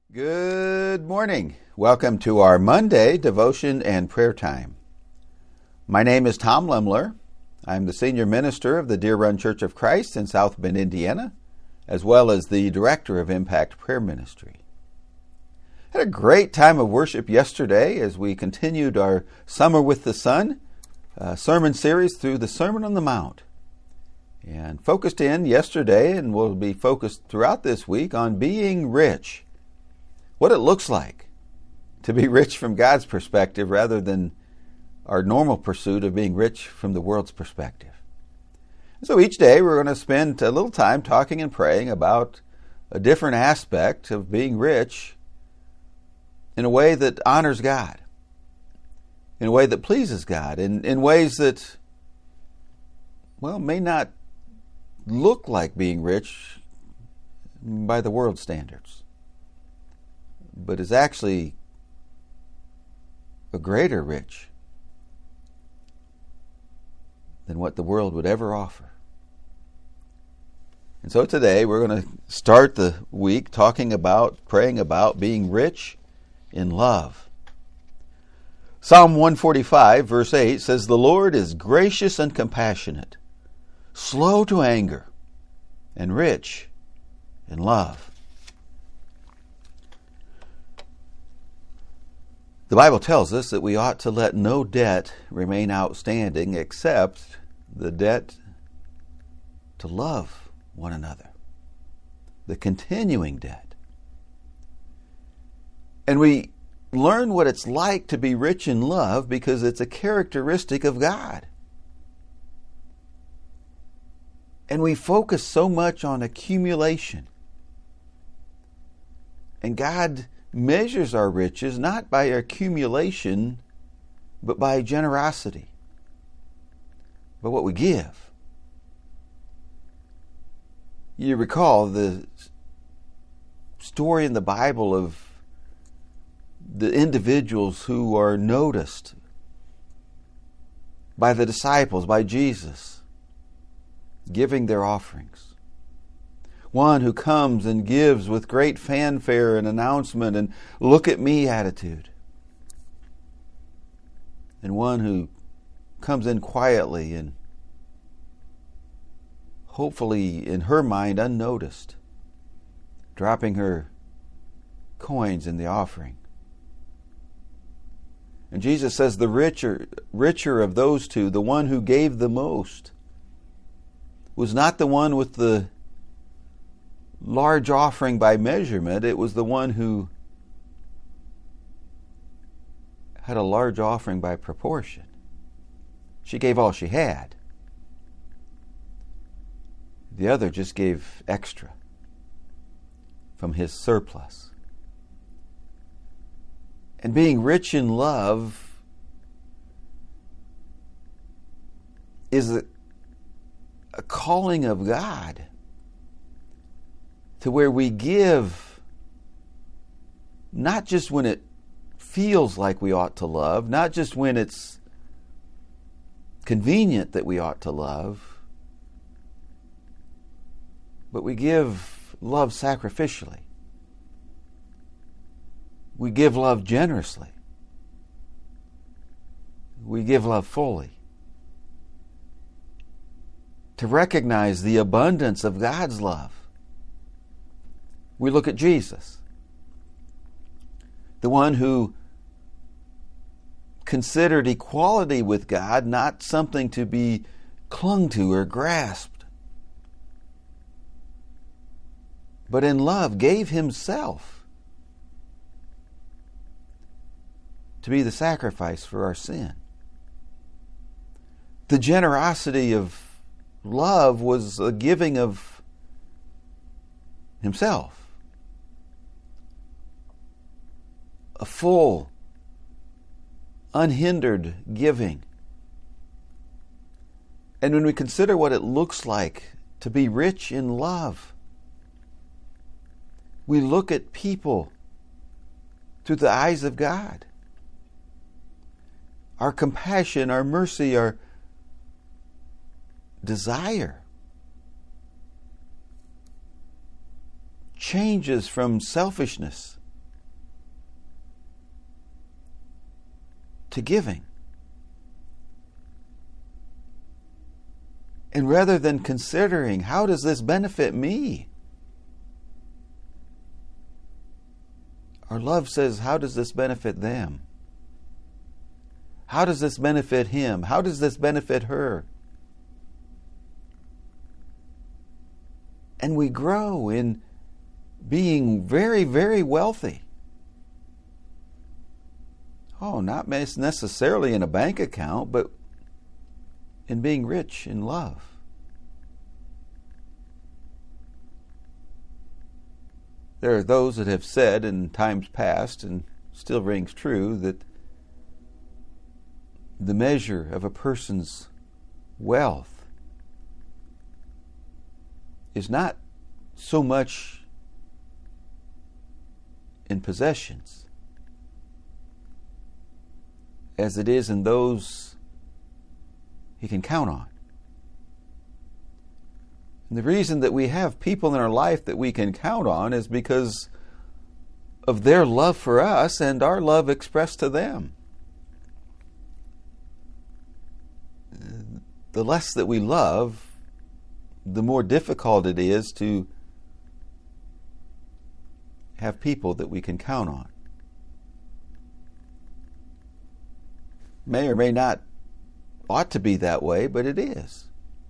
Good morning. Welcome to our Monday devotion and prayer time. My name is Tom Lemler. I'm the senior minister of the Deer Run Church of Christ in South Bend, Indiana, as well as the director of Impact Prayer Ministry. Had a great time of worship yesterday as we continued our Summer with the Sun sermon series through the Sermon on the Mount. And focused in yesterday, and we'll be focused throughout this week, on being rich. What it looks like to be rich from God's perspective rather than our normal pursuit of being rich from the world's perspective. So each day we're going to spend a little time talking and praying about a different aspect of being rich in a way that honors God, in a way that pleases God, in ways that, may not look like being rich by the world's standards, but is actually a greater rich than what the world would ever offer. And so today we're going to start the week praying about being rich in love. Psalm 145 verse 8 says, "The Lord is gracious and compassionate, slow to anger, and rich in love." The Bible tells us that we ought to let no debt remain outstanding except the debt to love one another, the continuing debt. And we learn what it's like to be rich in love because it's a characteristic of God. And we focus so much on accumulation. And God measures our riches not by accumulation, but by generosity, by what we give. You recall the story in the Bible of the individuals who are noticed by the disciples, by Jesus, giving their offerings. One who comes and gives with great fanfare and announcement and look at me attitude. And one who comes in quietly and hopefully in her mind unnoticed, dropping her coins in the offering. And Jesus says the richer of those two, the one who gave the most, was not the one with the large offering by measurement. It was the one who had a large offering by proportion. She gave all she had. The other just gave extra from his surplus. And being rich in love is a calling of God to where we give not just when it feels like we ought to love, not just when it's convenient that we ought to love, but we give love sacrificially. We give love generously. We give love fully. To recognize the abundance of God's love, we look at Jesus, the one who considered equality with God not something to be clung to or grasped, but in love gave himself to be the sacrifice for our sin. The generosity of love was a giving of himself. A full, unhindered giving. And when we consider what it looks like to be rich in love, we look at people through the eyes of God. Our compassion, our mercy, our desire changes from selfishness to giving. And rather than considering, how does this benefit me? Our love says, how does this benefit them? How does this benefit him? How does this benefit her? And we grow in being very, very wealthy. Oh, not necessarily in a bank account, but in being rich in love. There are those that have said in times past, and still rings true, that the measure of a person's wealth is not so much in possessions as it is in those he can count on. And the reason that we have people in our life that we can count on is because of their love for us and our love expressed to them. The less that we love, the more difficult it is to have people that we can count on. May or may not ought to be that way, but it is.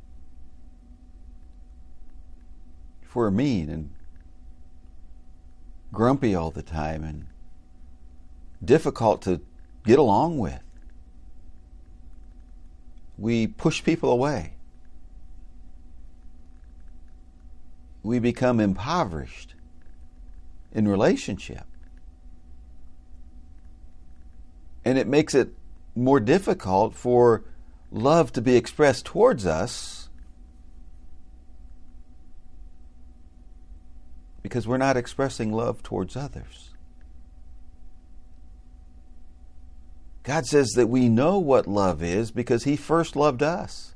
If we're mean and grumpy all the time and difficult to get along with, we push people away. We become impoverished in relationship. And it makes it more difficult for love to be expressed towards us because we're not expressing love towards others. God says that we know what love is because He first loved us.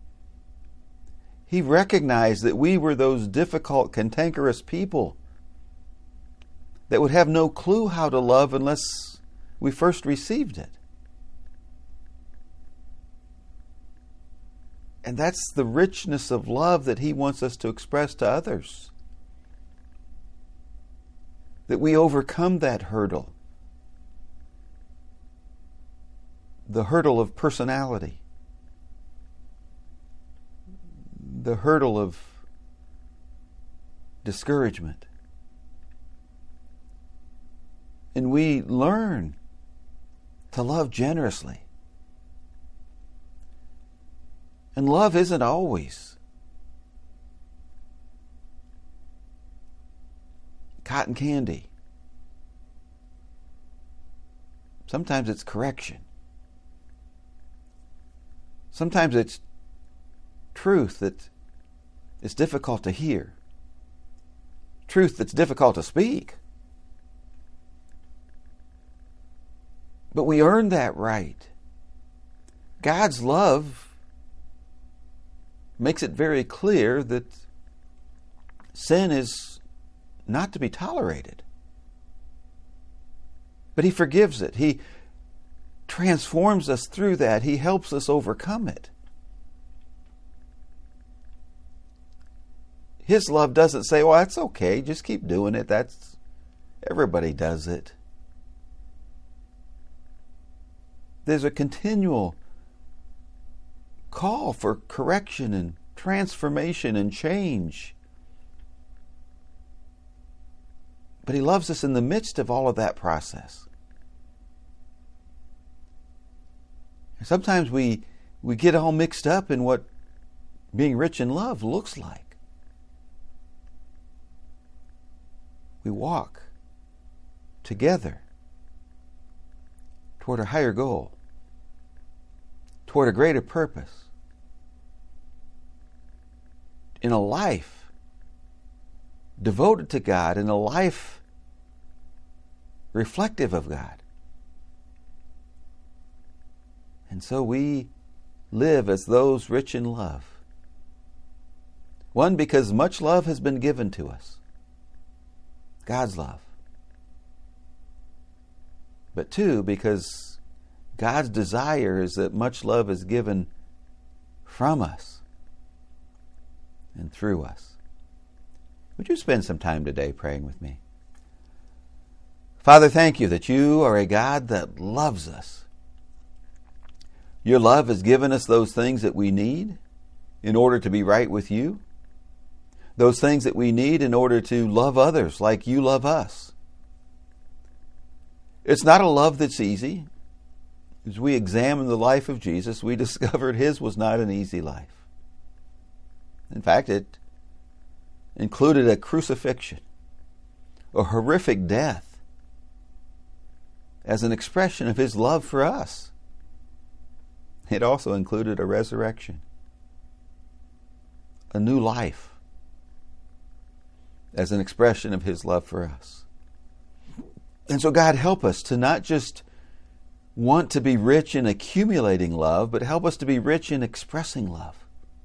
He recognized that we were those difficult, cantankerous people that would have no clue how to love unless we first received it. And that's the richness of love that He wants us to express to others. That we overcome that hurdle. The hurdle of personality. The hurdle of discouragement. And we learn to love generously. And love isn't always cotton candy. Sometimes it's correction. Sometimes it's truth that is difficult to hear. Truth that's difficult to speak. But we earn that right. God's love makes it very clear that sin is not to be tolerated. But He forgives it. He transforms us through that. He helps us overcome it. His love doesn't say, well, that's okay, just keep doing it. Everybody does it. There's a continual call for correction and transformation and change. But He loves us in the midst of all of that process. Sometimes we get all mixed up in what being rich in love looks like. We walk together toward a higher goal, toward a greater purpose, in a life devoted to God, in a life reflective of God. And so we live as those rich in love. One, because much love has been given to us. God's love. But two, because God's desire is that much love is given from us and through us. Would you spend some time today praying with me? Father, thank you that you are a God that loves us. Your love has given us those things that we need in order to be right with you. Those things that we need in order to love others like you love us. It's not a love that's easy. As we examine the life of Jesus, we discovered his was not an easy life. In fact, it included a crucifixion, a horrific death, as an expression of his love for us. It also included a resurrection, a new life, as an expression of his love for us. And so God, help us to not just want to be rich in accumulating love, but help us to be rich in expressing love.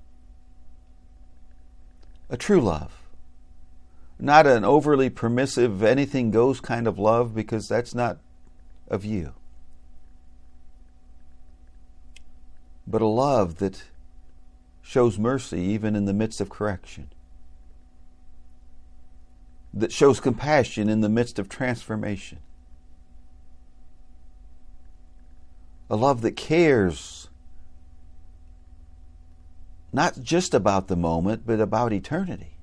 A true love. Not an overly permissive, anything goes kind of love, because that's not of you. But a love that shows mercy even in the midst of correction. That shows compassion in the midst of transformation. A love that cares not just about the moment, but about eternity,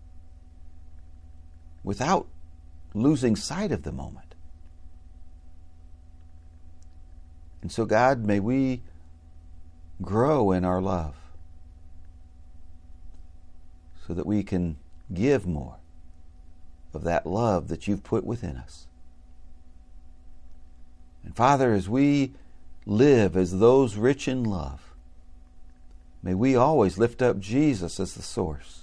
without losing sight of the moment. And so, God, may we grow in our love so that we can give more of that love that you've put within us. And Father, as we live as those rich in love, may we always lift up Jesus as the source,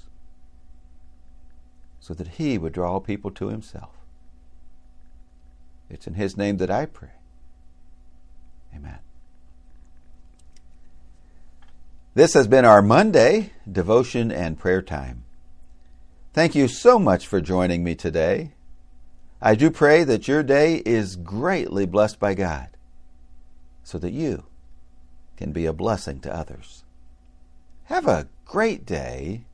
so that he would draw people to himself. It's in his name that I pray. Amen. This has been our Monday devotion and prayer time. Thank you so much for joining me today. I do pray that your day is greatly blessed by God, so that you can be a blessing to others. Have a great day,